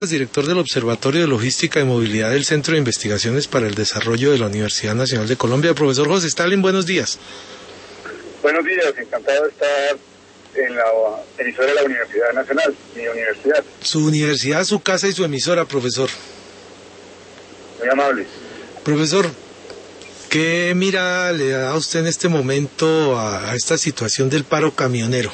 Director del Observatorio de Logística y Movilidad del Centro de Investigaciones para el Desarrollo de la Universidad Nacional de Colombia. Profesor José Stalin, buenos días. Buenos días, encantado de estar en la emisora de la Universidad Nacional, mi universidad. Su universidad, su casa y su emisora, profesor. Muy amable. Profesor, ¿qué mirada le da a usted en este momento a esta situación del paro camionero?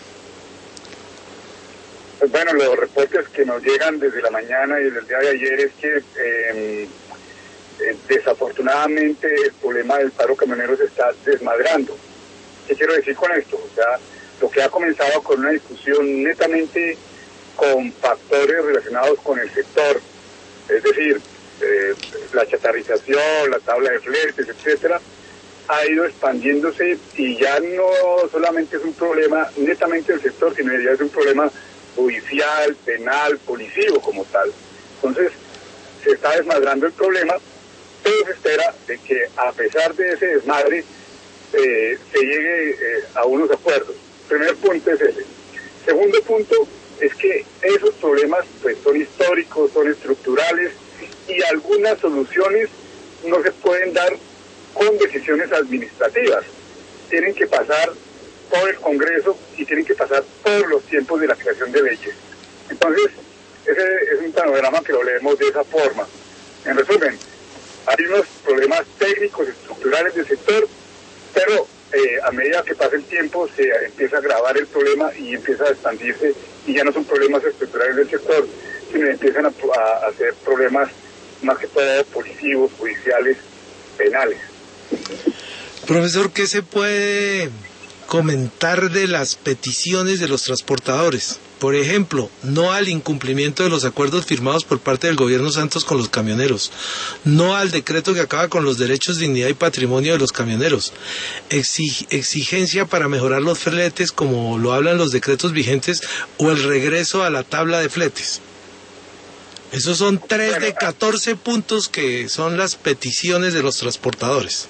Pues bueno, los reportes que nos llegan desde la mañana y desde el día de ayer es que desafortunadamente el problema del paro camionero se está desmadrando. ¿Qué quiero decir con esto? O sea, lo que ha comenzado con una discusión netamente con factores relacionados con el sector, es decir, la chatarrización, la tabla de fletes, etcétera, ha ido expandiéndose y ya no solamente es un problema netamente del sector, sino ya es un problema judicial, penal, policivo como tal. Entonces, se está desmadrando el problema, pero se espera de que a pesar de ese desmadre se llegue a unos acuerdos. Primer punto es ese. Segundo punto es que esos problemas pues son históricos, son estructurales y algunas soluciones no se pueden dar con decisiones administrativas. Tienen que pasar por el Congreso y tienen que pasar por los tiempos de la creación de leyes. Entonces, ese es un panorama que lo leemos de esa forma. En resumen, hay unos problemas técnicos, estructurales del sector, pero a medida que pasa el tiempo se empieza a agravar el problema y empieza a expandirse y ya no son problemas estructurales del sector, sino empiezan a ser problemas más que todo policivos, judiciales, penales. Profesor, ¿qué se puede comentar de las peticiones de los transportadores? Por ejemplo, no al incumplimiento de los acuerdos firmados por parte del gobierno Santos con los camioneros, no al decreto que acaba con los derechos, dignidad y patrimonio de los camioneros, exigencia para mejorar los fletes como lo hablan los decretos vigentes o el regreso a la tabla de fletes. Esos son 3 de 14 puntos que son las peticiones de los transportadores.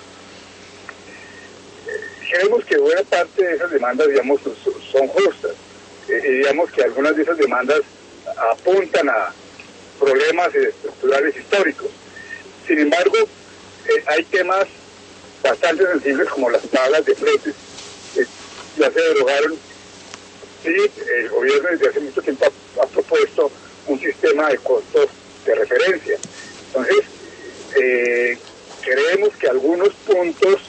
Creemos que buena parte de esas demandas, digamos, son justas. Digamos que algunas de esas demandas apuntan a problemas estructurales históricos. Sin embargo, hay temas bastante sensibles como las tablas de fletes, ya se derogaron y el gobierno desde hace mucho tiempo ha propuesto un sistema de costos de referencia. Entonces, creemos que algunos puntos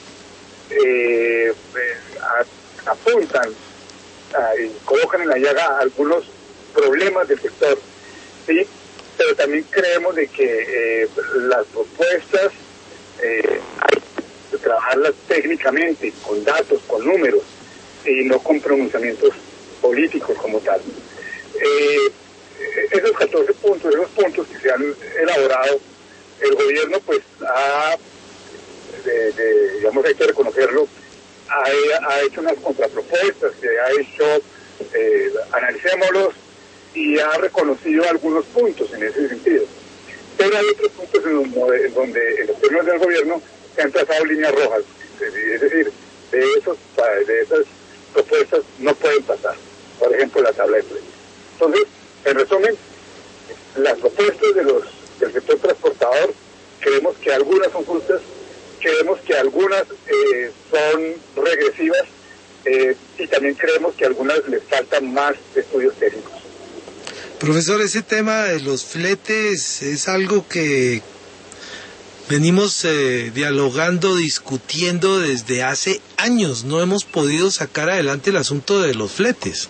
apuntan y colocan en la llaga algunos problemas del sector, ¿sí? Pero también creemos de que las propuestas hay que trabajarlas técnicamente, con datos, con números, y no con pronunciamientos políticos como tal. Esos 14 puntos, esos puntos que se han elaborado, el gobierno pues digamos, hay que reconocerlo, ha hecho unas contrapropuestas, que ha hecho, analicémoslos, y ha reconocido algunos puntos en ese sentido. Pero hay otros puntos en donde en los términos del gobierno se han trazado líneas rojas, es decir, de esas propuestas no pueden pasar, por ejemplo la tabla de fletes. Entonces, en resumen, las propuestas del sector transportador, creemos que algunas son justas, creemos que algunas son regresivas y también creemos que a algunas les faltan más estudios técnicos. Profesor, ese tema de los fletes es algo que venimos dialogando, discutiendo desde hace años. No hemos podido sacar adelante el asunto de los fletes.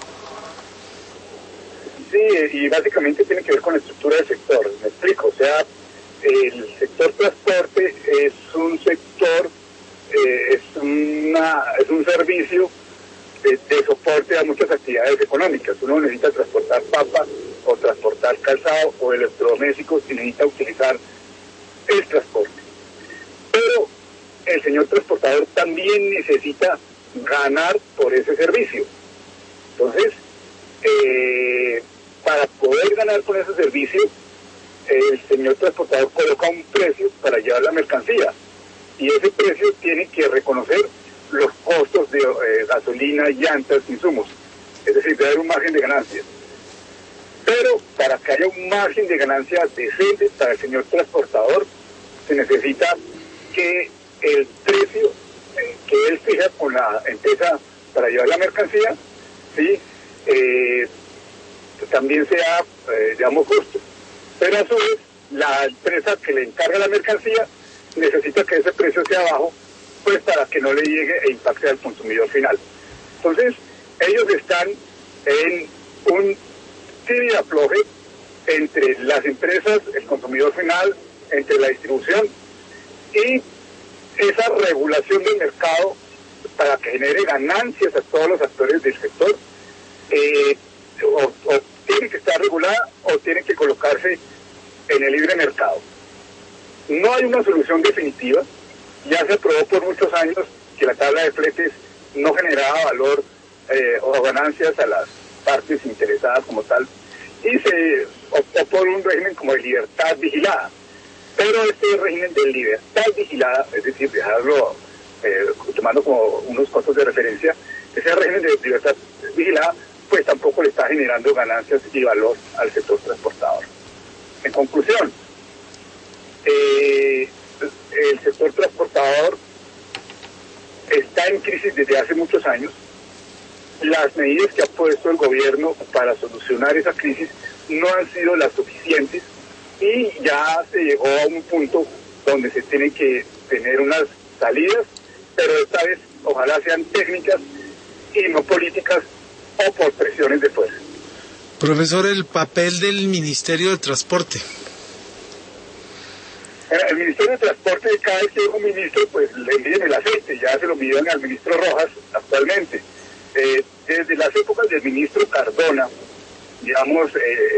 Sí, y básicamente tiene que ver con la estructura del sector. Me explico, o sea, el sector transporte es un sector, es un servicio de soporte a muchas actividades económicas. Uno necesita transportar papa o transportar calzado o electrodomésticos y necesita utilizar el transporte. Pero el señor transportador también necesita ganar por ese servicio. Entonces, para poder ganar por ese servicio, el señor transportador coloca un precio para llevar la mercancía y ese precio tiene que reconocer los costos de gasolina, llantas, insumos, es decir, debe haber un margen de ganancia. Pero para que haya un margen de ganancia decente para el señor transportador, se necesita que el precio que él fija con la empresa para llevar la mercancía, ¿sí? También sea, digamos, justo. Pero a su vez, la empresa que le encarga la mercancía necesita que ese precio sea bajo, pues para que no le llegue e impacte al consumidor final. Entonces, ellos están en un tira y afloje entre las empresas, el consumidor final, entre la distribución y esa regulación del mercado para que genere ganancias a todos los actores del sector, o tiene que estar regulada o tiene que colocarse en el libre mercado. No hay una solución definitiva. Ya se aprobó por muchos años que la tabla de fletes no generaba valor o ganancias a las partes interesadas como tal, y se optó por un régimen como de libertad vigilada. Pero este régimen de libertad vigilada, es decir, dejarlo tomando como unos costos de referencia, ese régimen de libertad vigilada pues tampoco le está generando ganancias y valor al sector transportador. En conclusión, el sector transportador está en crisis desde hace muchos años. Las medidas que ha puesto el gobierno para solucionar esa crisis no han sido las suficientes y ya se llegó a un punto donde se tiene que tener unas salidas, pero esta vez ojalá sean técnicas y no políticas o por presiones de fuerza. Profesor, el papel del Ministerio de Transporte. El Ministerio de Transporte, cada vez que llega un ministro, pues le envían el aceite, ya se lo envían al ministro Rojas actualmente. Desde las épocas del ministro Cardona, digamos,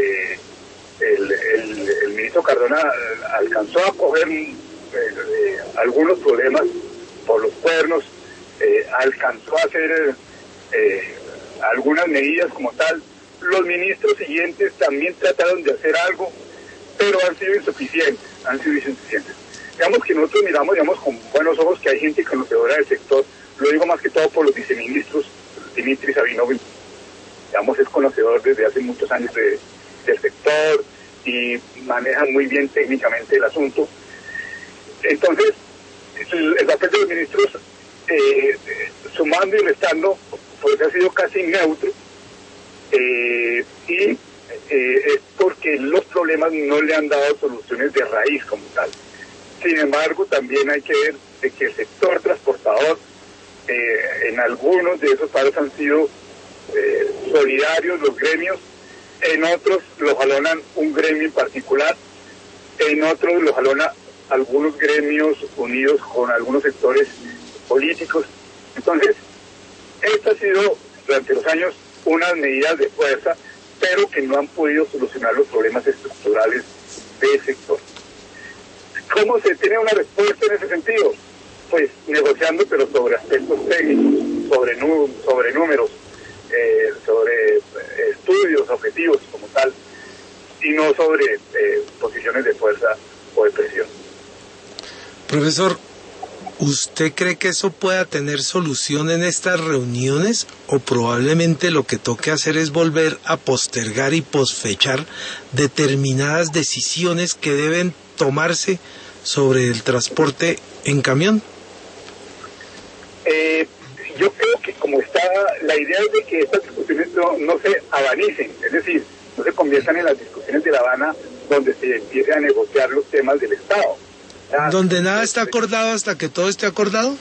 el ministro Cardona alcanzó a coger algunos problemas por los cuernos, alcanzó a hacer algunas medidas como tal. Los ministros siguientes también trataron de hacer algo, pero han sido insuficientes. Digamos que nosotros miramos, digamos, con buenos ojos que hay gente conocedora del sector. Lo digo más que todo por los viceministros. Dimitri Savinovich, digamos, es conocedor desde hace muchos años del sector y maneja muy bien técnicamente el asunto. Entonces, el papel de los ministros, sumando y restando, pues ha sido casi neutro, y es porque los problemas no le han dado soluciones de raíz como tal. Sin embargo, también hay que ver de que el sector transportador, en algunos de esos paros han sido solidarios los gremios, en otros los jalonan un gremio en particular, en otros los jalona algunos gremios unidos con algunos sectores políticos. Entonces, esta ha sido durante los años unas medidas de fuerza, pero que no han podido solucionar los problemas estructurales del sector. ¿Cómo se tiene una respuesta en ese sentido? Pues negociando, pero sobre aspectos técnicos, sobre números, sobre estudios, objetivos como tal, y no sobre posiciones de fuerza o de presión. Profesor, ¿usted cree que eso pueda tener solución en estas reuniones o probablemente lo que toque hacer es volver a postergar y posfechar determinadas decisiones que deben tomarse sobre el transporte en camión? Yo creo que como está, la idea es de que estas discusiones no se abanicen, es decir, no se conviertan en las discusiones de La Habana donde se empiece a negociar los temas del Estado. ¿Donde nada está acordado hasta que todo esté acordado?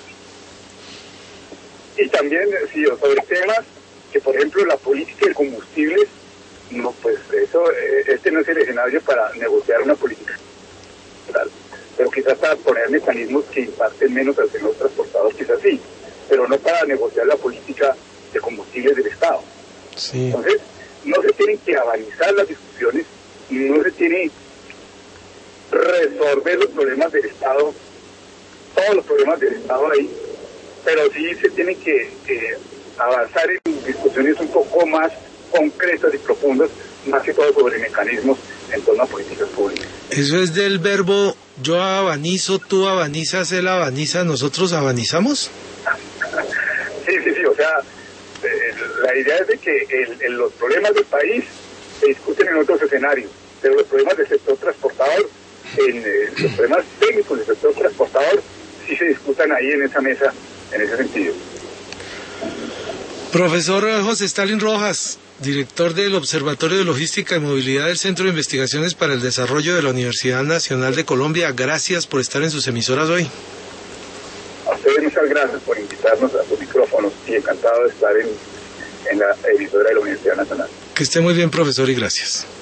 Y también, sí, sobre temas que, por ejemplo, la política de combustibles, no, pues eso, este no es el escenario para negociar una política, pero quizás para poner mecanismos que impacten menos al sector transportador, quizás sí, pero no para negociar la política de combustibles del Estado. Sí. Entonces, no se tienen que avanzar las discusiones, no se tiene resolver los problemas del Estado, todos los problemas del Estado ahí, pero sí se tiene que avanzar en discusiones un poco más concretas y profundas, más que todo sobre mecanismos en torno a políticas públicas. Eso es del verbo yo abanizo, tú abanizas, él abaniza, nosotros abanizamos. Sí, o sea, la idea es de que los problemas del país se discuten en otros escenarios, pero los problemas del sector transportador, los problemas técnicos del sector transportador, sí se discutan ahí en esa mesa, en ese sentido. Profesor José Stalin Rojas, director del Observatorio de Logística y Movilidad del Centro de Investigaciones para el Desarrollo de la Universidad Nacional de Colombia, gracias por estar en sus emisoras hoy. A ustedes muchas gracias por invitarnos a sus micrófonos y encantado de estar en la emisora de la Universidad Nacional. Que esté muy bien, profesor, y gracias.